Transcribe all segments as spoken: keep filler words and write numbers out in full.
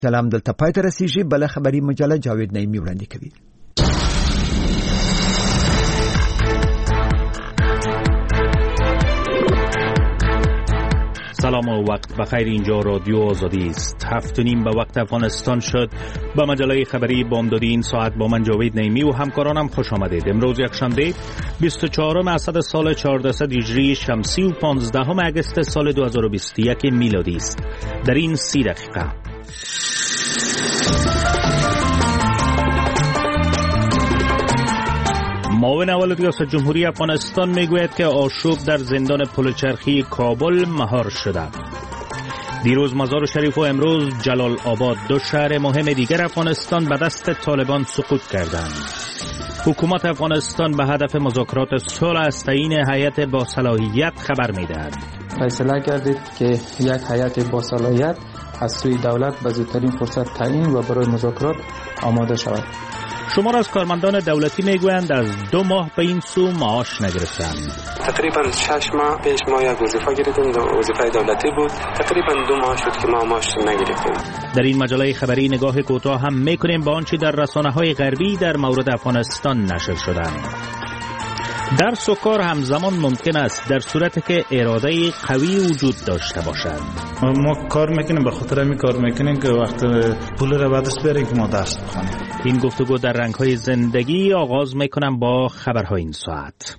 سلام دلته پای ته رسیږي. بل خبری مجله جاوید نعیمی وړاندې کوي. سلام و وقت بخیر. اینجا رادیو آزادی است. هفت و نیم به وقت افغانستان شد. با مجله خبری بامدادی این ساعت با من جاوید نعیمی و همکارانم خوش آمدید. امروز یکشنبه بیست و چهارم اسد سال چهاردهصد هجری شمسی و پانزدهم اگست سال دو هزار و بیست و یک میلادی است. در این سی دقیقه معاون اول ریاست جمهوری افغانستان میگوید که آشوب در زندان پلچرخی کابل مهار شده. دیروز مزار شریف و امروز جلال آباد، دو شهر مهم دیگر افغانستان، به دست طالبان سقوط کردند. حکومت افغانستان به هدف مذاکرات صلح از تعیین هیئت با صلاحیت خبر میدهد. فیصله کردید که یک هیئت با صلاحیت از سوی دولت به زودترین فرصت تعیین و برای مذاکرات آماده شود. شمار از کارمندان دولتی میگویند از دو ماه به این سو معاش نگرفتند. تقریبا شش ماه پیش ما یک وظیفه گرفتیم، وظیفه دولتی بود. تقریبا دو ماه شد که ما معاش نگرفتیم. در این مجله خبری نگاه کوتاه هم میکنیم به آنچه در رسانه‌های غربی در مورد افغانستان نشر شدند. در سکار همزمان ممکن است در صورتی که اراده قوی وجود داشته باشد. ما کار میکنیم، به خاطر همین کار میکنیم که وقت پول رو بعدش بریم که ما درس بخونیم. این گفتگو در رنگ‌های زندگی. آغاز میکنم با خبرهای این ساعت.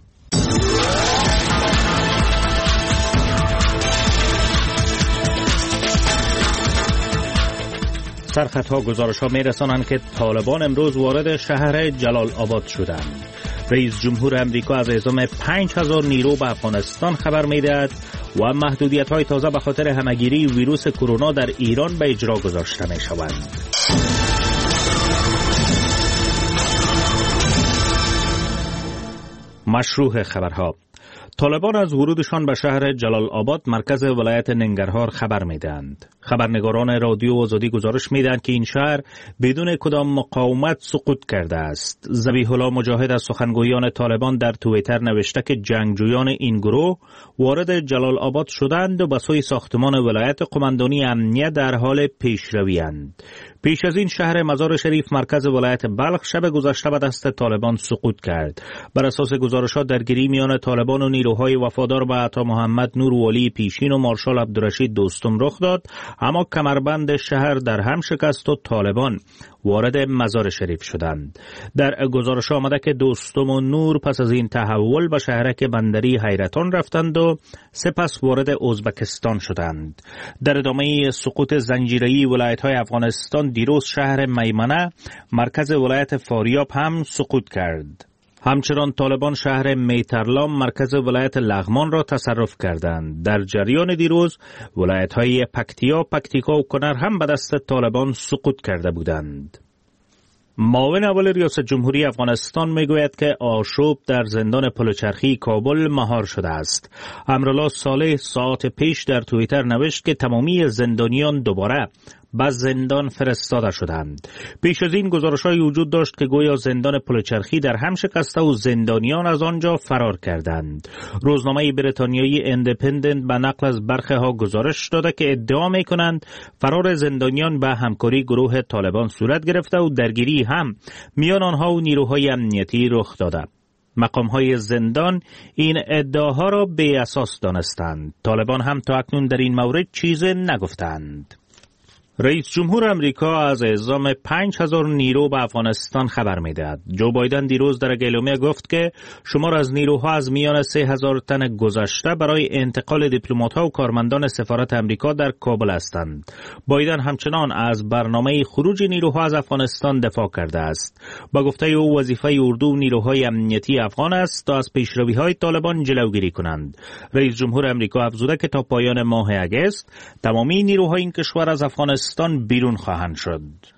سرخطها گزارش‌ها میرسانند که طالبان امروز وارد شهر جلال آباد شدند. رئیس جمهور امریکا از اعزام پنج هزار نیرو به افغانستان خبر می‌دهد و محدودیت‌های تازه به خاطر همه‌گیری ویروس کرونا در ایران به اجرا گذاشته می‌شوند. مشروع خبرها. طالبان از ورودشان به شهر جلال آباد مرکز ولایت ننگرهار خبر میدهند. خبرنگاران رادیو آزادی گزارش میدهند که این شهر بدون کدام مقاومت سقوط کرده است. ذبیح الله مجاهد از سخنگویان طالبان در توییتر نوشته که جنگجویان این گروه وارد جلال آباد شدند و به سوی ساختمان ولایت قماندانی امنیت در حال پیشروی اند. پیش از این شهر مزار شریف مرکز ولایت بلخ شب گذشته به دست طالبان سقوط کرد. بر اساس گزارشات درگیری میان طالبان و نیروهای وفادار به عطا محمد نور ولی پیشین و مارشال عبدالرشید دوستم رخ داد، اما کمربند شهر در هم شکست و طالبان وارد مزار شریف شدند. در گزارش آمده که دوستم و نور پس از این تحول به شهرک بندری حیرتان رفتند و سپس وارد ازبکستان شدند. در ادامه سقوط زنجیره‌ای ولایت‌های افغانستان دیروز شهر میمنه مرکز ولایت فاریاب هم سقوط کرد. همچنان طالبان شهر میترلام مرکز ولایت لغمان را تصرف کردند. در جریان دیروز ولایت‌های پکتیا، پکتیکا و کنر هم به دست طالبان سقوط کرده بودند. معاون اول ریاست جمهوری افغانستان میگوید که آشوب در زندان پلچرخی کابل مهار شده است. امرالله صالح ساعت پیش در توییتر نوشت که تمامی زندانیان دوباره به زندان فرستاده شدند. پیش از این گزارش‌های وجود داشت که گویا زندان پلچرخی در هم شکسته و زندانیان از آنجا فرار کردند. روزنامه بریتانیایی اندیپندنت به نقل از برخی ها گزارش داده که ادعا می‌کنند فرار زندانیان به همکاری گروه طالبان صورت گرفته و درگیری هم میان آنها و نیروهای امنیتی رخ داده. مقام‌های زندان این ادعاها را بی اساس دانستند. طالبان هم تا اکنون در این مورد چیزی نگفتند. رئیس جمهور امریکا از اعزام پنج هزار نیرو به افغانستان خبر می‌دهد. جو بایدن دیروز در گلومه گفت که شمار از نیروها از میان سه هزار تن گذشته برای انتقال دیپلمات‌ها و کارمندان سفارت امریکا در کابل هستند. بایدن همچنان از برنامه خروج نیروها از افغانستان دفاع کرده است. با گفته او وظیفه اردو و نیروهای امنیتی افغان است تا از پیشروی‌های طالبان جلوگیری کنند. رئیس جمهور امریکا افزوده که تا پایان ماه اگست تمامی نیروهای این کشور از افغانستان بیرون خواهند شد.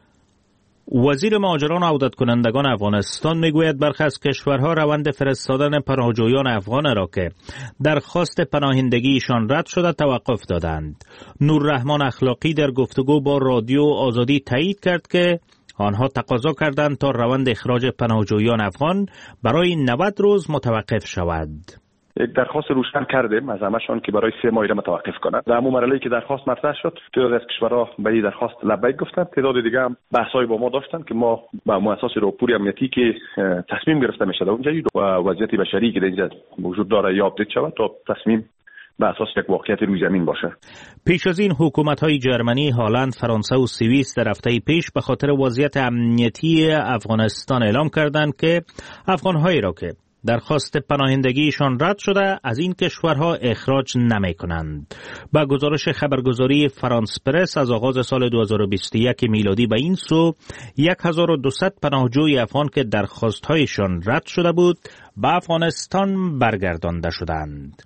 وزیر مهاجران و عودت کنندگان افغانستان میگوید برخی از کشورها روند فرستادن پناهجویان افغان را که درخواست پناهندگیشان رد شده توقف دادند. نوررحمان اخلاقی در گفتگو با رادیو آزادی تایید کرد که آنها تقاضا کردند تا روند اخراج پناهجویان افغان برای نود روز متوقف شود. یک درخواست روشن کردیم از همشان که برای سه ماه متوقف کنند. در همون مرحله که درخواست مطرح شد تعداد از کشورها به این درخواست لبیک گفتند، تعداد دیگه هم بحث‌های با ما داشتن که ما با مؤسسات راپور امنیتی که تصمیم گرفته میشه در اونجا و وضعیت بشری که در اینجا وجود داره یا آپدیت شود تا تصمیم به اساس یک واقعیت روی زمین باشه. پیش از این حکومت‌های جرمنی، هلند، فرانسه و سوئیس در هفته پیش به خاطر وضعیت امنیتی افغانستان اعلام کردند که افغان‌هایی را که درخواست پناهندگیشان رد شده از این کشورها اخراج نمی‌کنند. با گزارش خبرگزاری فرانس پرس از آغاز سال دو هزار و بیست و یک میلادی به این سو هزار و دویست پناهجوی افغان که درخواست‌هایشان رد شده بود به افغانستان برگردانده شدند.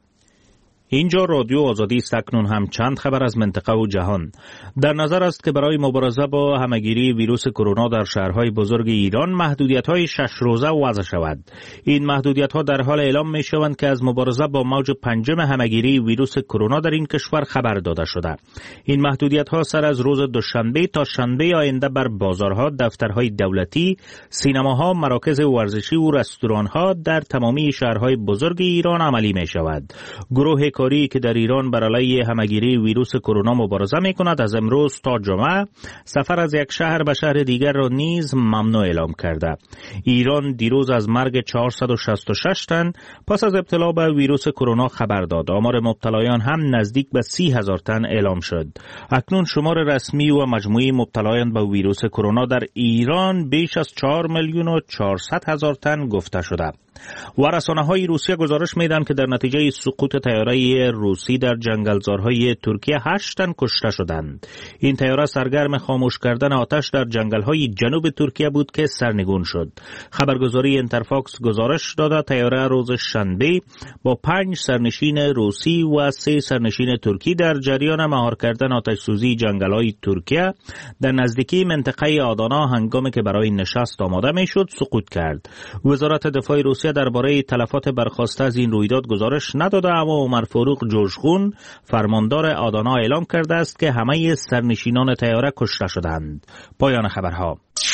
اینجا رادیو آزادی است. اکنون هم چند خبر از منطقه و جهان. در نظر است که برای مبارزه با همهگیری ویروس کرونا در شهرهای بزرگ ایران محدودیت‌های شش روزه وضع شود. این محدودیت‌ها در حال اعلام می‌شوند که از مبارزه با موج پنجم همهگیری ویروس کرونا در این کشور خبر داده شده. این محدودیت‌ها سر از روز دوشنبه تا شنبه آینده بر بازارها، دفترهای دولتی، سینماها، مراکز ورزشی و رستوران‌ها در تمامی شهرهای بزرگ ایران عملی می‌شود. گروه کاری که در ایران بر علیه همهگیری ویروس کرونا مبارزه می‌کند از امروز تا جمعه سفر از یک شهر به شهر دیگر را نیز ممنوع اعلام کرده. ایران دیروز از مرگ چهارصد و شصت و شش تن پس از ابتلا به ویروس کرونا خبر داد. آمار مبتلایان هم نزدیک به سی هزار تن اعلام شد. اکنون شمار رسمی و مجموعی مبتلایان به ویروس کرونا در ایران بیش از چهار میلیون و چهارصد هزار تن گفته شده. و رسانه‌های روسیه گزارش می‌دهند که در نتیجه سقوط طیاره روسی در جنگلزارهای ترکیه هشت تن کشته شدند. این طیاره سرگرم خاموش کردن آتش در جنگل‌های جنوب ترکیه بود که سرنگون شد. خبرگزاری اینترفاکس گزارش داده طیاره روز شنبه با پنج سرنشین روسی و سه سرنشین ترکی در جریان مهار کردن آتش‌سوزی جنگل‌های ترکیه در نزدیکی منطقه آدانا هنگامی که برای نشست آماده می‌شد سقوط کرد. وزارت دفاع روسیه درباره تلفات برخاسته از این رویداد گزارش نداده، اما عمر فاروق جوشخون فرماندار آدانا اعلام کرده است که همه سرنشینان طیاره کشته شدند. پایان خبرها.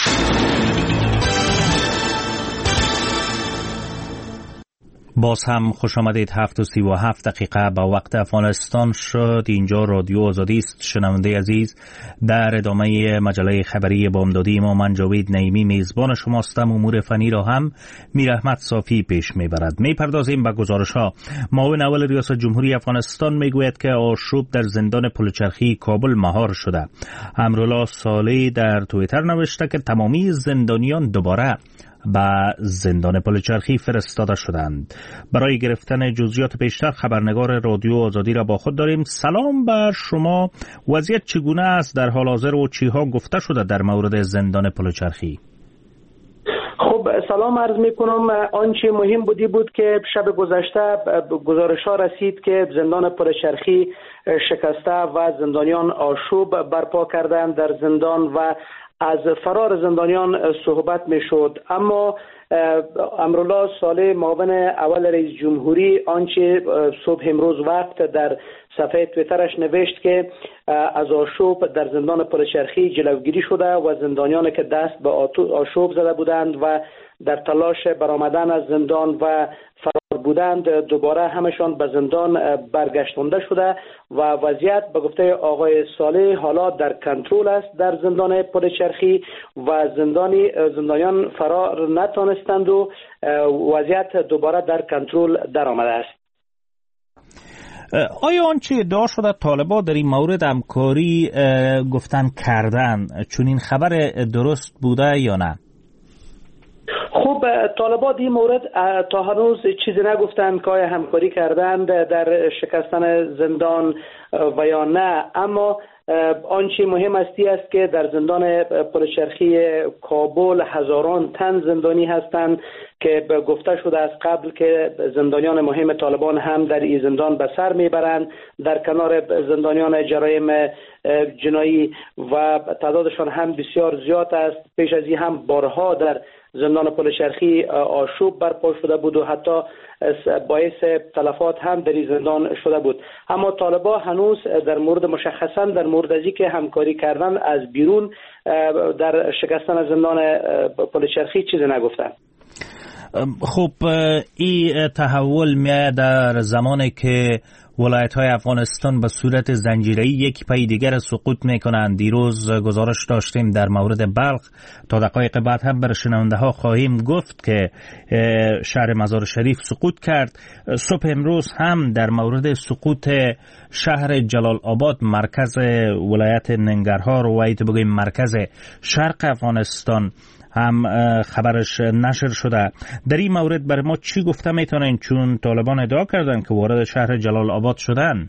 باز هم خوش آمدید. هفت و سی و هفت دقیقه با وقت افغانستان شد. اینجا رادیو آزادی است. شنونده عزیز، در ادامه مجله خبری بامدادی ما من جاوید نعیمی میزبان شماستم. امور فنی را هم میر احمد صافی پیش میبرد. میپردازیم به گزارش ها. معاون اول ریاست جمهوری افغانستان میگوید که آشوب در زندان پلچرخی کابل مهار شده. امرالله صالح در توییتر نوشته که تمامی زندانیان دوباره به زندان پلچرخی فرستاده شدند. برای گرفتن جزئیات بیشتر خبرنگار رادیو آزادی را با خود داریم. سلام بر شما. وضعیت چگونه است در حال حاضر و چیها گفته شده در مورد زندان پلچرخی؟ خب سلام عرض می کنم. آنچه مهم بودی بود که شب گذشته گزارش ها رسید که زندان پلچرخی شکسته و زندانیان آشوب برپا کردند در زندان و از فرار زندانیان صحبت می شد. اما امرالله صالح معاون اول رئیس جمهوری آنچه صبح امروز وقت در صفحه تویترش نوشت که از آشوب در زندان پلچرخی جلوگیری شده و زندانیان که دست به آشوب زده بودند و در تلاش برآمدن از زندان و فرار بودند دوباره همشان به زندان برگشتانده شده و وضعیت به گفته آقای صالح حالا در کنترل است در زندان پلچرخی و زندانی زندانیان فرار نتانستند و وضعیت دوباره در کنترل در آمده است. آیا آنچه ادعا شده طالبان در این مورد همکاری گفتن کردن چون این خبر درست بوده یا نه؟ خب طالبان این مورد تا هنوز چیزی نگفتند که آیا همکاری کردند در شکستن زندان و یا نه، اما آنچه مهم استی است که در زندان پلچرخی کابل هزاران تن زندانی هستند که گفته شده از قبل که زندانیان مهم طالبان هم در این زندان به سر میبرند در کنار زندانیان جرایم جنایی و تعدادشان هم بسیار زیاد است. پیش از این هم بارها در زندان پلچرخی آشوب برپا شده بود و حتی باعث تلفات هم در این زندان شده بود. اما طالبان هنوز در مورد مشخصا در مورد ازی که همکاری کردن از بیرون در شکستن زندان پلچرخی چیزی نگفتند. خب این تحول میاد در زمانی که ولایت های افغانستان به صورت زنجیره‌ای یک پای دیگر سقوط میکنند. دیروز گزارش داشتیم در مورد بلخ، تا دقایق بعد هم بر شنونده ها خواهیم گفت که شهر مزار شریف سقوط کرد. صبح امروز هم در مورد سقوط شهر جلال آباد مرکز ولایت ننگرهار و ایت بگویم مرکز شرق افغانستان هم خبرش نشر شده. در این مورد برای ما چی گفته میتونین، چون طالبان ادعا کردن که وارد شهر جلال آباد شدن؟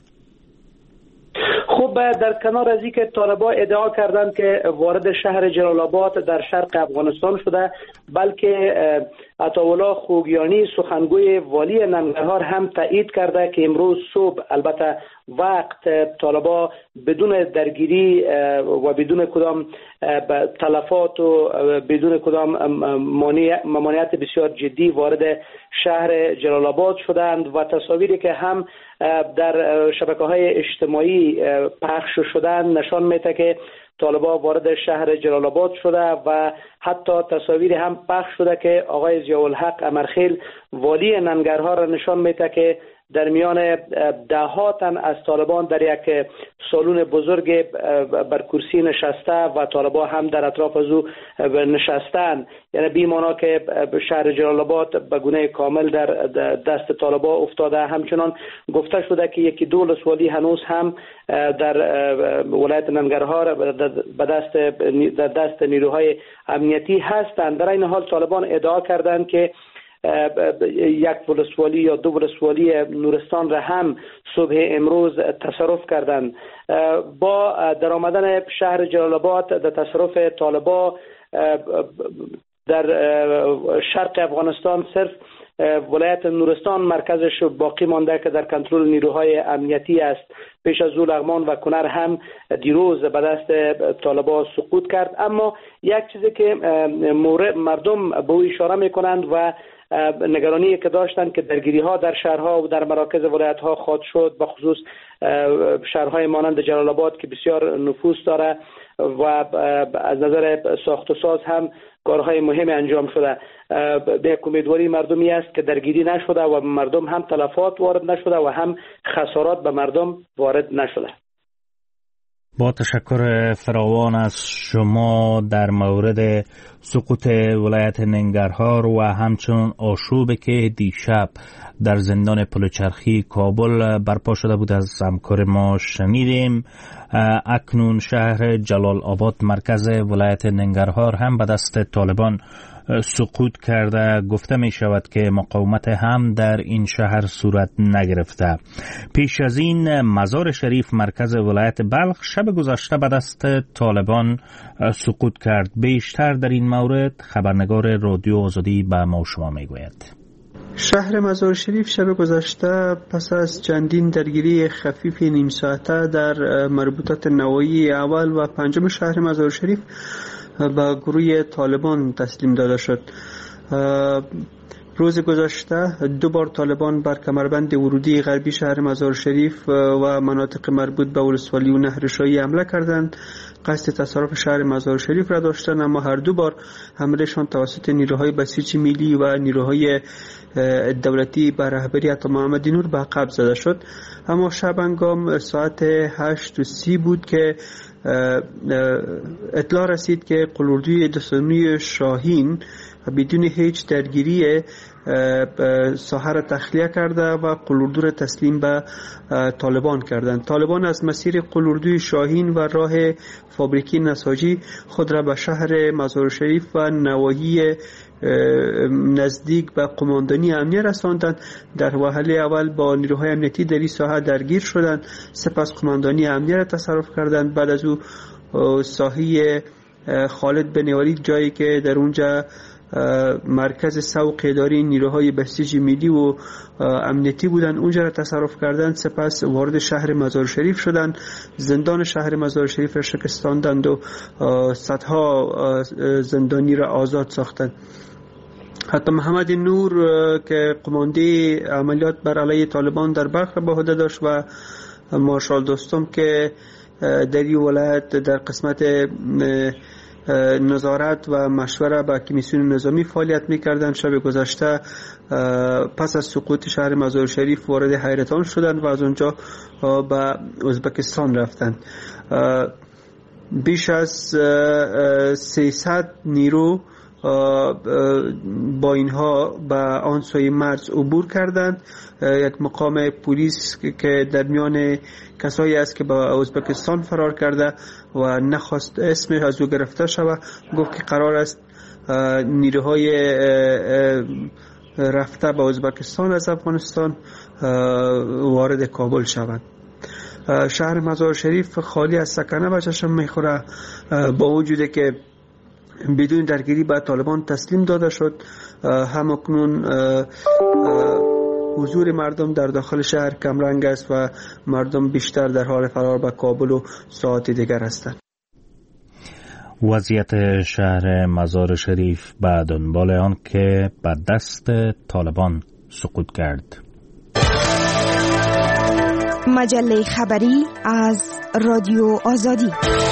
خب در کنار از اینکه طالبان ادعا کردند که وارد شهر جلال آباد در شرق افغانستان شده، بلکه عطاالله خوگیانی سخنگوی والی ننگرهار هم تایید کرده که امروز صبح البته وقت طالبان بدون درگیری و بدون کدام تلفات و بدون کدام ممانعت بسیار جدی وارد شهر جلال آباد شدند و تصاویری که هم در شبکه‌های اجتماعی پخش شدن نشان میده که طالبان وارد شهر جلال آباد شده و حتی تصاویر هم پخش شده که آقای ضیاءالحق امرخیل والی ننگرهار را نشان میده که در میان ده ها تن از طالبان در یک سالن بزرگ بر کرسی نشسته و طالبان هم در اطراف از او نشستند. یعنی بیمانا که شهر جلال آباد به گونه کامل در دست طالبان افتاده. همچنان گفته شده که یکی دو ولسوالی هنوز هم در ولایت ننگرهار به دست در دست نیروهای امنیتی هستند. در این حال طالبان ادعا کردند که یک ولسوالی یا دو ولسوالی نورستان را هم صبح امروز تصرف کردند. با در آمدن شهر جلال آباد در تصرف طالبان در شرق افغانستان صرف ولایت نورستان مرکزش باقی مانده که در کنترل نیروهای امنیتی است. پیش از او لغمان و کنر هم دیروز به دست طالبان سقوط کرد. اما یک چیزی که مردم به او اشاره میکنند و نگرانی که داشتند که درگیری ها در شهرها و در مراکز ولایت ها خواهد شد، به خصوص شهرهای مانند جلال آباد که بسیار نفوذ داره و از نظر ساخت و ساز هم کارهای مهم انجام شده. به امیدواری مردمی است که درگیری نشده و مردم هم تلفات وارد نشده و هم خسارات به مردم وارد نشده. با تشکر فراوان از شما در مورد سقوط ولایت ننگرهار و همچنین آشوبی که دیشب در زندان پلچرخی کابل برپا شده بود از همکار ما شنیدیم. اکنون شهر جلال آباد مرکز ولایت ننگرهار هم به دست طالبان سقوط کرده. گفته می شود که مقاومت هم در این شهر صورت نگرفته. پیش از این مزار شریف مرکز ولایت بلخ شب گذشته به دست طالبان سقوط کرد. بیشتر در این مورد خبرنگار رادیو آزادی به ما شما می گوید. شهر مزار شریف شب گذشته پس از چندین درگیری خفیف نیم ساعته در مربوطات نوایی اول و پنجم شهر مزار شریف به گروه طالبان تسلیم داده شد. روز گذشته دو بار طالبان بر کمربند ورودی غربی شهر مزار شریف و مناطق مربوط به ولسوالی و نهرشاهی حمله کردند. قصد تصرف شهر مزار شریف را داشتند، اما هر دو بار حملهشان توسط نیروهای بسیج ملی و نیروهای دولتی به رهبری عطا محمدی نور به عقب زده شد. اما شب هنگام ساعت هشت و سی بود که اطلاع رسید که قلوردوی دستانوی شاهین بدون هیچ درگیری ساحه را تخلیه کرده و قلوردو را تسلیم به طالبان کردند. طالبان از مسیر قلوردوی شاهین و راه فابریکی نساجی خود را به شهر مزار شریف و نواحی نزدیک به قماندانی امنیه رساندند. در وهله اول با نیروهای امنیتی در این ساحه درگیر شدند، سپس قماندانی امنیه را تصرف کردند. بعد از او ساحه خالد بن ولید، جایی که در اونجا مرکز سوق اداری نیروهای بسیج ملی و امنیتی بودند، اونجا را تصرف کردند. سپس وارد شهر مزار شریف شدند، زندان شهر مزار شریف را شکستاندند و صدها زندانی را آزاد ساختند. حتی محمد نور که قماندی عملیات بر علیه طالبان در بلخ را به عهده داشت و مارشال دوستم که در این ولایت در قسمت نظارت و مشوره با کمیسیون نظامی فعالیت میکردند. شب گذشته پس از سقوط شهر مزار شریف وارد حیرتان شدند و از اونجا به ازبکستان رفتند. بیش از سیصد نیرو با اینها به آن سوی مرز عبور کردند. یک مقام پلیس که در میان کسایی است که به ازبکستان فرار کرده و نخواست اسمش از او گرفته شود، گفت که قرار است نیروهای رفته به ازبکستان از افغانستان وارد کابل شوند. شهر مزار شریف خالی از سکنه به چشم میخوره، با وجود که بدون درگیری به طالبان تسلیم داده شد. همکنون حضور مردم در داخل شهر کمرنگ است و مردم بیشتر در حال فرار به کابل و ساعات دیگر هستند. وضعیت شهر مزار شریف به دنبال آن که به دست طالبان سقوط کرد. مجله خبری از رادیو آزادی.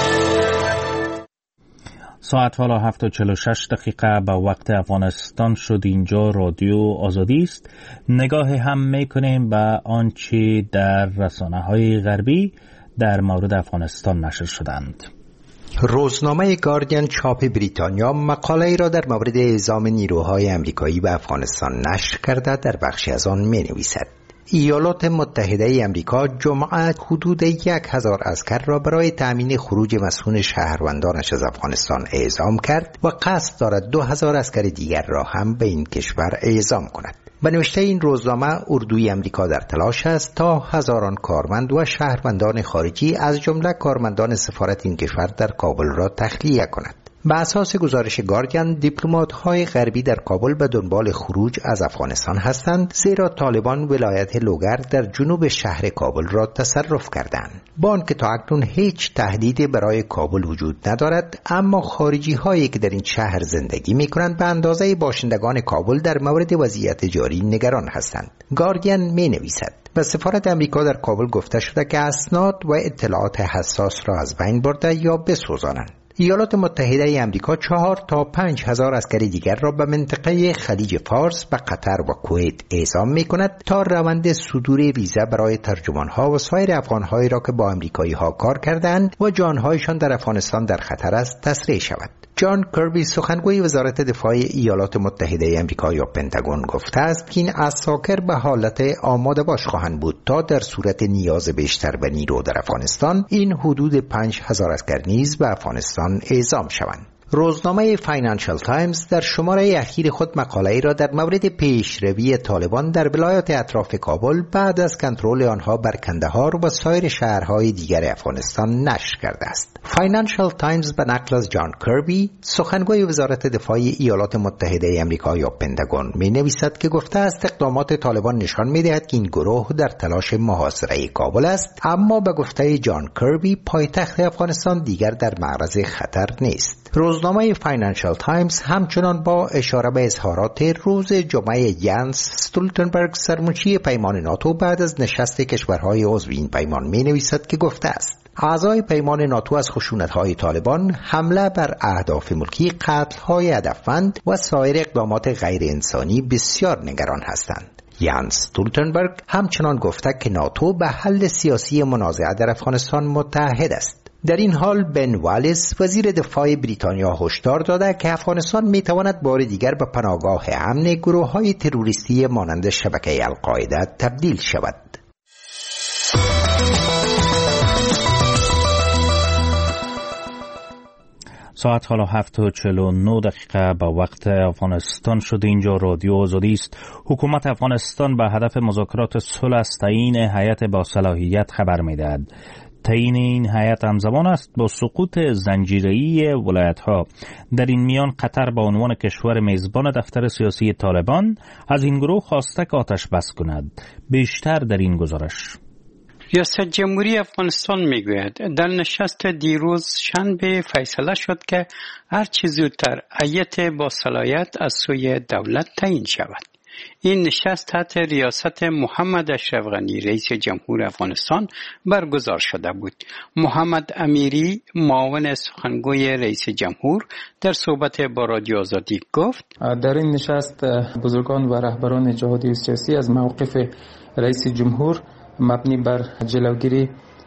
ساعت حالا هفت و چهل و شش دقیقه به وقت افغانستان شد. اینجا رادیو آزادی است. نگاه هم میکنیم به آنچه در رسانه‌های غربی در مورد افغانستان نشر شدند. روزنامه گاردین چاپ بریتانیا مقاله ای را در مورد اعزام نیروهای امریکایی به افغانستان نشر کرده. در بخشی از آن می نویسد: ایالات متحده ای امریکا جمعه حدود یک هزار عسکر را برای تأمین خروج مسئول شهروندانش از افغانستان اعزام کرد و قصد دارد دو هزار عسکر دیگر را هم به این کشور اعزام کند. به نوشته این روزنامه، اردوی امریکا در تلاش است تا هزاران کارمند و شهروندان خارجی از جمله کارمندان سفارت این کشور در کابل را تخلیه کند. به اساس گزارش گاردین، دیپلمات‌های غربی در کابل به دنبال خروج از افغانستان هستند، زیرا طالبان ولایت لوگر در جنوب شهر کابل را تصرف کردند. با آنکه تا اکنون هیچ تهدیدی برای کابل وجود ندارد، اما خارجی هایی که در این شهر زندگی می کنند به اندازه باشندگان کابل در مورد وضعیت جاری نگران هستند. گاردین می نویسد: به سفارت امریکا در کابل گفته شده که اسناد و اطلاعات حساس را از بین برده یا بسوزانند. ایالات متحده ای امریکا چهار تا پنج هزار عسکری دیگر را به منطقه خلیج فارس، به قطر و کویت اعزام می کند تا روند صدور ویزا برای ترجمانها و سایر افغانهایی را که با امریکایی ها کار کردند و جانهایشان در افغانستان در خطر است تسریع شود. جان کربی، سخنگوی وزارت دفاع ایالات متحده ای امریکا یا پنتاگون، گفته است که این عساکر به حالت آماده باش خواهند بود تا در صورت نیاز بیشتر به نیرو در افغانستان این حدود پنج هزار عسکر نیز به افغانستان اعزام شوند. روزنامه فاینانشال تایمز در شماره اخیر خود مقاله‌ای را در مورد پیشروی طالبان در ولایات اطراف کابل بعد از کنترل آنها بر کندهار و سایر شهرهای دیگر افغانستان نشر کرده است. فاینانشال تایمز به نقل از جان کربی، سخنگوی وزارت دفاع ایالات متحده ای آمریکا یا پنتاگون، می نویسد که گفته است اقدامات طالبان نشان می دهد که این گروه در تلاش محاصره کابل است، اما به گفته جان کربی پایتخت افغانستان دیگر در معرض خطر نیست. روزنامه فاینانشال تایمز همچنان با اشاره به اظهارات روز جمعه یانس استولتنبرگ، سرمنشی پیمان ناتو، بعد از نشست کشورهای عضو این پیمان می نویسد که گفته است اعضای پیمان ناتو از خشونت‌های طالبان، حمله بر اهداف ملکی، قتل‌های هدفمند و سایر اقدامات غیر انسانی بسیار نگران هستند. یانس استولتنبرگ همچنان گفته که ناتو به حل سیاسی منازعه در افغانستان متحد است. در این حال بن والیس، وزیر دفاع بریتانیا، هشدار داده که افغانستان میتواند بار دیگر به پناهگاه امن گروه‌های تروریستی مانند شبکه القاعده تبدیل شود. ساعت حالا هفت و چهل و نه دقیقه به وقت افغانستان شده. اینجا رادیو آزادی است. حکومت افغانستان به هدف مذاکرات صلح از تعیین هیئت با صلاحیت خبر می‌دهد. تعیین این هیئت همزمان است با سقوط زنجیره‌ای ولایت‌ها. در این میان قطر به عنوان کشور میزبان دفتر سیاسی طالبان از این گروه خواسته که آتش بس کند. بیشتر در این گزارش. ریاست جمهوری افغانستان میگوید در نشست دیروز شنبه فیصله شد که هر چه زودتر هیئت با صلاحیت از سوی دولت تعیین شود. این نشست تحت ریاست محمد اشرف غنی رئیس جمهور افغانستان برگزار شده بود. محمد امیری معاون سخنگوی رئیس جمهور در صحبت با رادیو آزادی گفت در این نشست بزرگان و رهبران جهادی و سیاسی از موقف رئیس جمهور مبنی بر جلوگیری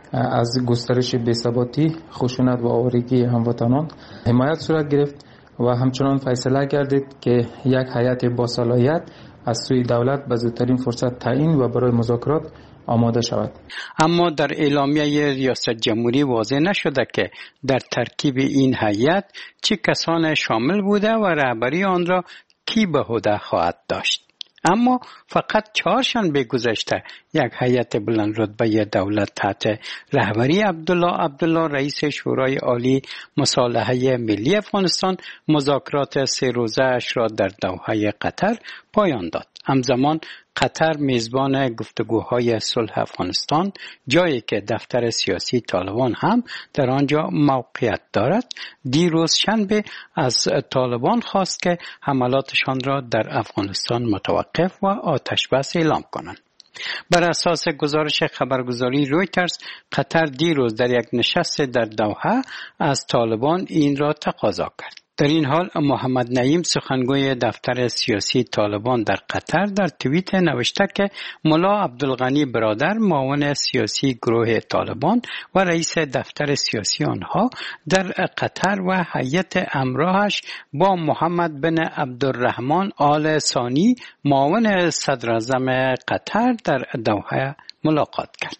از گسترش بی‌ثباتی، خشونت و آوارگی هموطنان حمایت صورت گرفت و همچنان فیصله گردید که یک هیئت با صلاحیت از سوی دولت به زودترین فرصت تعیین و برای مذاکرات آماده شود. اما در اعلامیه ریاست جمهوری واضح نشده که در ترکیب این هیئت چه کسان شامل بوده و رهبری آن را کی به عهده خواهد داشت. اما فقط چهارشنبه گذشته یک هیئت بلند رتبه دولت تحت رهبری عبدالله عبدالله رئیس شورای عالی مصالحه ملی افغانستان مذاکرات سه روزه اش را در دوحه قطر پایان داد. همزمان قطر میزبان گفتگوهای صلح افغانستان، جایی که دفتر سیاسی طالبان هم در آنجا موقعیت دارد، دیروز شنبه از طالبان خواست که حملاتشان را در افغانستان متوقف و آتش بس اعلام کنند. بر اساس گزارش خبرگزاری رویترز، قطر دیروز در یک نشست در دوحه از طالبان این را تقاضا کرد. در این حال محمد نعیم سخنگوی دفتر سیاسی طالبان در قطر در توییت نوشته که ملا عبدالغنی برادر معاون سیاسی گروه طالبان و رئیس دفتر سیاسی آنها در قطر و هیئت همراهش با محمد بن عبدالرحمن آل ثانی معاون صدراعظم قطر در دوحه ملاقات کرد.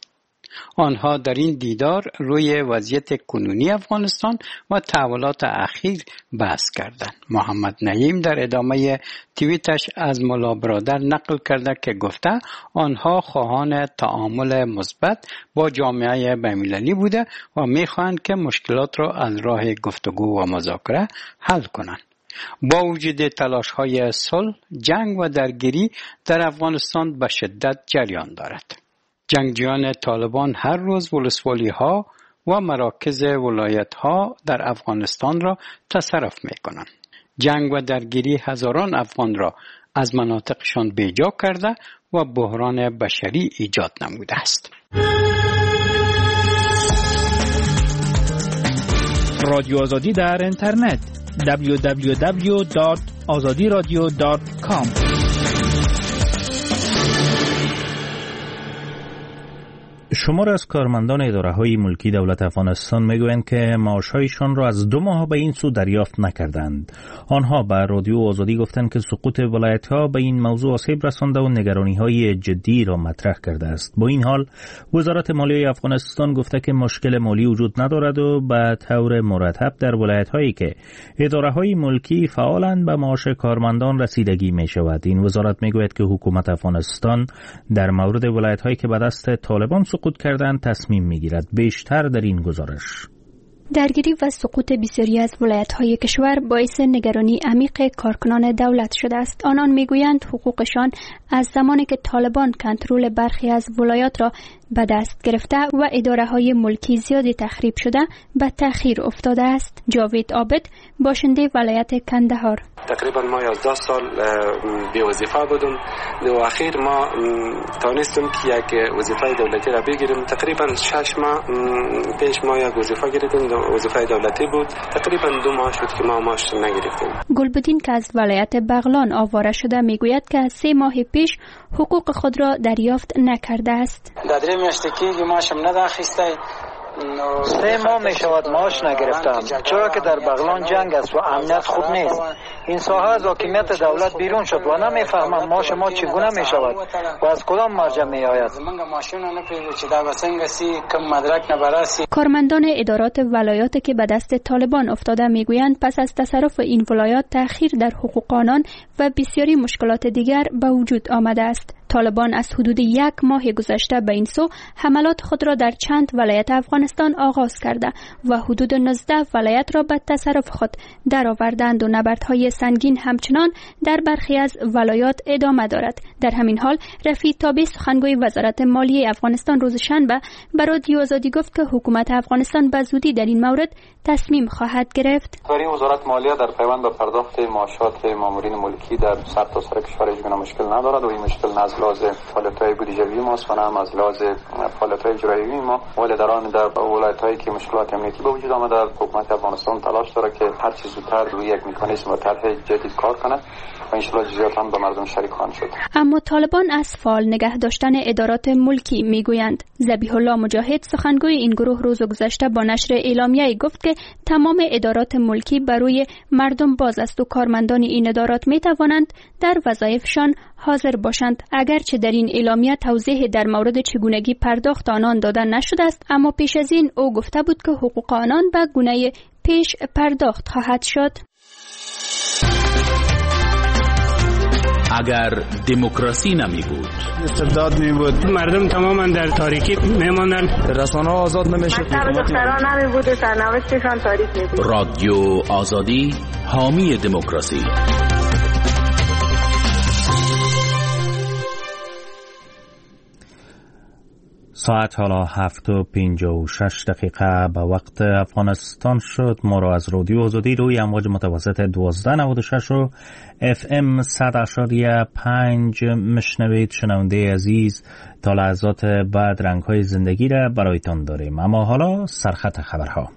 آنها در این دیدار روی وضعیت کنونی افغانستان و تحولات اخیر بحث کردند. محمد نعیم در ادامه توییتش از ملا برادر نقل کرده که گفته آنها خواهان تعامل مثبت با جامعه بین‌المللی بوده و می‌خواهند که مشکلات را از راه گفتگو و مذاکره حل کنند. با وجود تلاش‌های صلح، جنگ و درگیری در افغانستان به شدت جریان دارد. جنگجویان طالبان هر روز ولسوالی ها و مراکز ولایت ها در افغانستان را تصرف می کنند. جنگ و درگیری هزاران افغان را از مناطقشان بیجا کرده و بحران بشری ایجاد نموده است. رادیو آزادی در اینترنت دبلیو دبلیو دبلیو دات آزادی رادیو دات کام. شمار از کارمندان اداره‌های ملکی دولت افغانستان میگویند که معاش‌هایشان را از دو ماه به این سو دریافت نکردند. آنها به رادیو آزادی گفتند که سقوط ولایت‌ها به این موضوع آسیب رسانده و نگرانی‌های جدی را مطرح کرده است. با این حال وزارت مالیه افغانستان گفته که مشکل مالی وجود ندارد و به طور مرتب در ولایت‌هایی که اداره‌های ملکی فعالند به معاش کارمندان رسیدگی می‌شود. این وزارت میگوید که حکومت افغانستان در مورد ولایت‌هایی که به دست طالبان سقوط کردن تصمیم میگیرد. بیشتر در این گزارش. درگیری و سقوط بسیاری از ولایت‌های کشور باعث نگرانی عمیق کارکنان دولت شده است. آنان میگویند حقوقشان از زمانی که طالبان کنترل برخی از ولایات را به دست گرفته و اداره‌های ملکی زیادی تخریب شده به تأخیر افتاده است. جاوید عابد باشنده ولایت کندهار: تقریبا ما یازده سال بی وظیفه بودم و اخیر ما توانستیم که یک وظیفه دولتی را بگیریم. تقریبا شش ماه پیش ما یک وظیفه گرفتیم، وظیفه دولتی بود. تقریبا دو ماه شد که ما ماش نگرفتیم. گلبدین که از ولایت بغلان آواره شده میگوید که سه ماه پیش حقوق خود را دریافت نکرده است. در دریم میاشته که ماشم نداخسته سه ماه می شود معاش نگرفتم، چرا که در بغلان جنگ است و امنیت خوب نیست. این ساحه از حاکمیت دولت بیرون شد و نمیفهمم معاش ما چگونه می شود و از کدام مرجع می آید. کارمندان ادارات ولایات که به دست طالبان افتاده میگویند پس از تصرف این ولایات تأخیر در حقوق آنان و بسیاری مشکلات دیگر به وجود آمده است. طالبان از حدود یک ماه گذشته به این سو حملات خود را در چند ولایت افغانستان آغاز کرده و حدود نوزده ولایت را به تصرف خود درآوردند و نبردهای سنگین همچنان در برخی از ولایات ادامه دارد. در همین حال رفیع تابی سخنگوی وزارت مالیه افغانستان روز شنبه به رادیو آزادی گفت که حکومت افغانستان به زودی در این مورد تصمیم خواهد گرفت. برای وزارت مالیه در پیوند به پرداخت معاشات مامورین ملکی در سرتاسر کشور هیچ گونه مشکل ندارد و این مشکل نه از لحاظ فعالیت‌های بودجه‌ای ماست و نه از لحاظ فعالیت‌های اجرایی ما، ولی در آن در ولایت‌هایی که مشکلات امنیتی به وجود آمده حکومت افغانستان تلاش داره که هر چه زودتر روی یک مکانیزم و طرح جدید کار کنه و ان شاء الله جزئیات هم به مردم شریک خواهند شد. اما طالبان از فعال نگه داشتن ادارات ملکی میگویند. ذبیح الله مجاهد سخنگوی این گروه روز گذشته با نشر اعلامیه‌ای گفت که تمام ادارات ملکی برای مردم باز است و کارمندان این ادارات می توانند در وظایفشان حاضر باشند. اگرچه در این اعلامیه توضیح در مورد چگونگی پرداخت آنان داده نشده است، اما پیش از این او گفته بود که حقوق آنان به گونه پیش پرداخت خواهد شد. اگر دموکراسی نمی بود، استبداد می بود، مردم تماما در تاریکی می ماندند، رسانه ها آزاد نمی شد، دختران نمی بود، سرنوشتشان تاریک می بود. رادیو آزادی حامی دموکراسی. ساعت حالا هفت و پنجاه و شش دقیقه به وقت افغانستان شد. ما را از رادیو آزادی روی امواج متوسط دوازده نود و شش و اف ام صد اشاریه پنج مشنوید. شنونده عزیز، تا لحظات بعد رنگ های زندگی را برایتان داریم، اما حالا سرخط خبرها.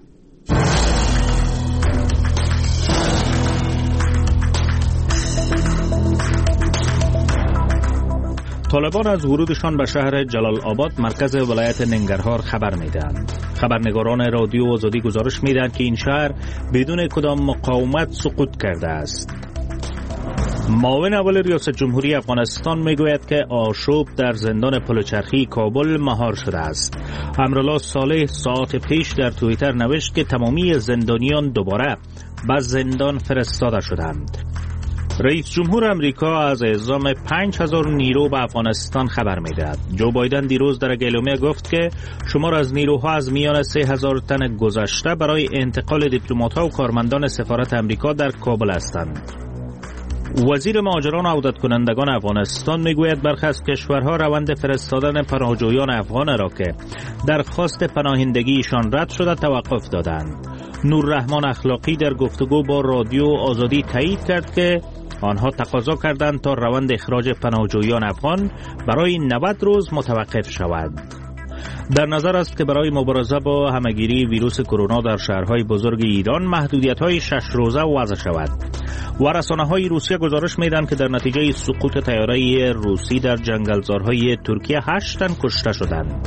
طالبان از ورودشان به شهر جلال آباد مرکز ولایت ننگرهار خبر میدهند. خبرنگاران رادیو آزادی گزارش میدهند که این شهر بدون کدام مقاومت سقوط کرده است. معاون اول ریاست جمهوری افغانستان میگوید که آشوب در زندان پلچرخی کابل مهار شده است. امرالله صالح ساعت پیش در توییتر نوشت که تمامی زندانیان دوباره به زندان فرستاده شدند. رئیس جمهور امریکا از اعزام پنج هزار نیرو به افغانستان خبر می‌دهد. جو بایدن دیروز در اعلامیه گفت که شمار از نیروها از میان سه هزار تن گذشته برای انتقال دیپلمات‌ها و کارمندان سفارت امریکا در کابل هستند. وزیر مهاجران و عودت کنندگان افغانستان میگوید برخی از کشورها روند فرستادن پناهجویان افغان را که درخواست پناهندگیشان رد شده توقف دادند. نوررحمان اخلاقی در گفتگو با رادیو آزادی تایید کرد که آنها تقاضا کردند تا روند اخراج پناهجویان افغان برای نود روز متوقف شود. در نظر است که برای مبارزه با همهگیری ویروس کرونا در شهرهای بزرگ ایران محدودیت‌های شش روزه وضع شود. و رسانه‌های روسیه گزارش می‌دهند که در نتیجه سقوط طیاره روسی در جنگلزارهای ترکیه هشت تن کشته شدند.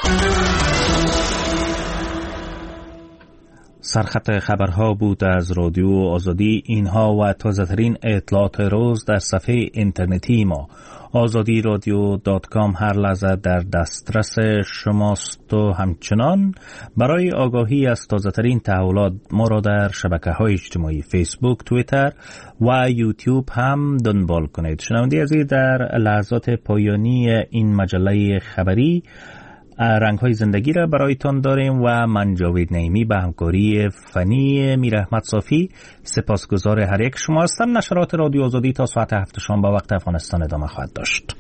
سرخط خبرها بود از رادیو آزادی. اینها و تازه‌ترین اطلاعات روز در صفحه اینترنتی ما آزادی رادیو دات کام هر لحظه در دسترس شماست و همچنان برای آگاهی از تازه‌ترین تحولات ما را در شبکه‌های اجتماعی فیسبوک، توییتر و یوتیوب هم دنبال کنید. شنونده عزیز، در لحظات پایانی این مجله خبری رنگ‌های زندگی را برایتان داریم و من جاوید نعیمی به همکاری فنی میر احمد صافی سپاسگزار هر یک شما هستم. نشرات رادیو آزادی تا ساعت هفت شام با وقت افغانستان ادامه خواهد داشت.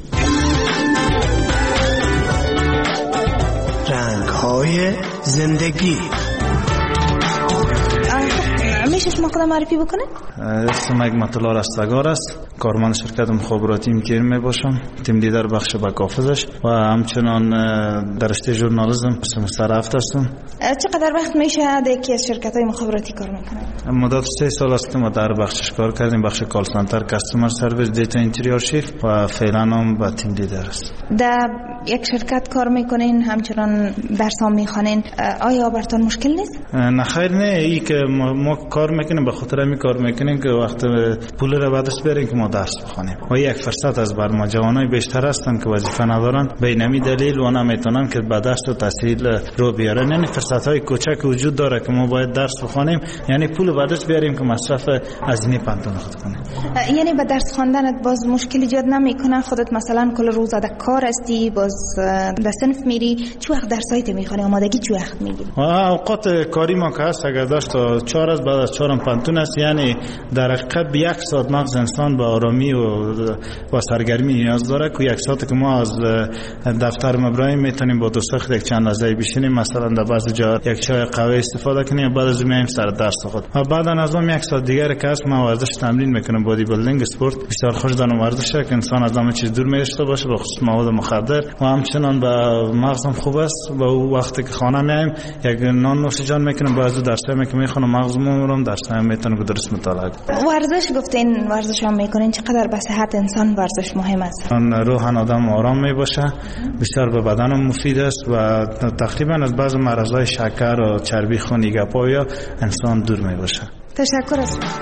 رنگ‌های زندگی. میشه شما خودم معرفی بکنه؟ اسمم حکمت الله رستگار است. کارمند شرکت مخابراتی میکر می باشم، تیم لیدر بخش بک آفیسش و همچنان در رشته ژورنالیسم سمستر هفت هستم. چقدر وقت میشه در یکی از شرکت‌های مخابراتی کار میکنم؟ مدت سه سال است که ما در بخشش کار کردیم، بخش کال سنتر، کاستمر سرویس، دیتا انتری آرشیو و فعلا هم با تیم لیدر است. در یک شرکت کار میکنین، همچنان درس هم میخوانین، آیا براتون مشکل نیست؟ نه خیر، نه. ای که ما, ما کار میکنیم به خاطر همین کار میکنیم که وقت پول رو بعدش بریم که ما درس بخونیم و یک فرصت از بر ما جوانای بیشتر هستن که وظیفه ندارن، به همین دلیل و نمیتونن که به درس و تحصیل رو بیارن. یعنی فرصت های کوچک وجود داره که ما باید درس بخونیم، یعنی پول بعدش بیاریم که مصرف هزینه پانتون خود کنیم. یعنی به درس خواندنت باز مشکل ایجاد نمیکنه؟ خودت مثلا کل روز در کار هستی، باز در صنف میری، چه وقت درسایت میخونی؟ آمادگی چه وقت میگیری؟ اوقات کاری ما که هست اگر داشت تا چهار از بعد از چهار دارم پانتون است، یعنی در حقیقت یک ساعت مغز انسان به آرامی و و سرگرمی نیاز داره که یک ساعت که ما از دفتر مبراهیم میتونیم با دوستا خود یک چند لحظه بشینیم، مثلا در بعضی جا یک چای قهوه استفاده کنیم، بعد از میایم سر درس خود و بعد از اون یک ساعت دیگر که است ما ورزش تمرین میکنم، بادی بیلدینگ اسپورت. بسیار خوش دارم ورزش که انسان از همه چیز دور میشته باشه، به خصوص مواد مخدر، و همچنان به مغزم خوب است. و وقتی که خانه میایم یک نان نوش جان میکنم، بعضی درسایی که میخونم مغزم میرم، درسایی میتونم درست مطالعه کنم. ورزش گفتین ورزش هم میکنین، چقدر به صحت انسان ورزش مهم است؟ روح آدم آرام میباشه، بسیار به بدنم مفید است و تقریبا از بعض مرضای شکر و چربی خونی گپایا انسان دور میباشه. تشکر از